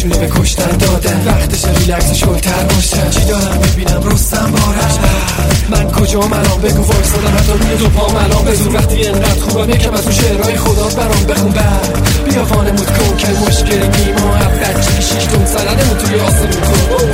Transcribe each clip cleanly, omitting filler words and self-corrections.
جونه به کشتن دادن، وقتش ریلکس شلتر باشن. چی دارم ببینم رستم بارش، من کجام الان بگو وایسادم حتی روی دو پام الان بزور. وقتی انقدر خوبم یکم از اون شعرهای خدات برام بخون. بیا وانمود کن که مشکل نیما بچگی 6 تون سندمون توی آسمون کن.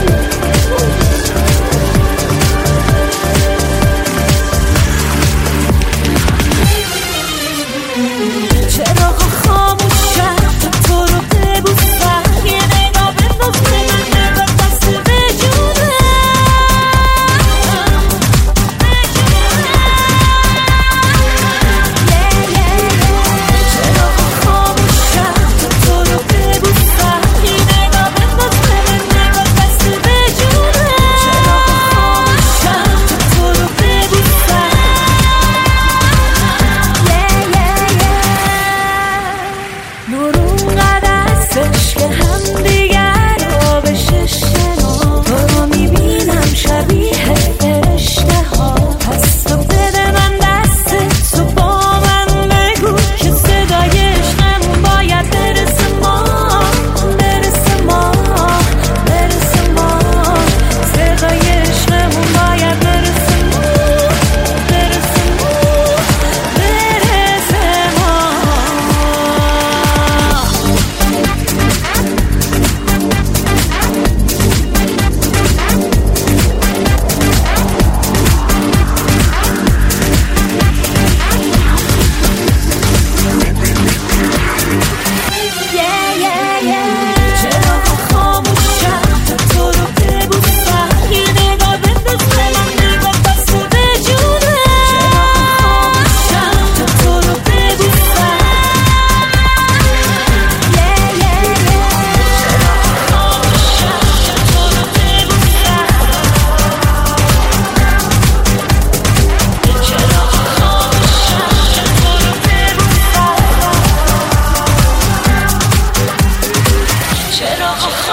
چرا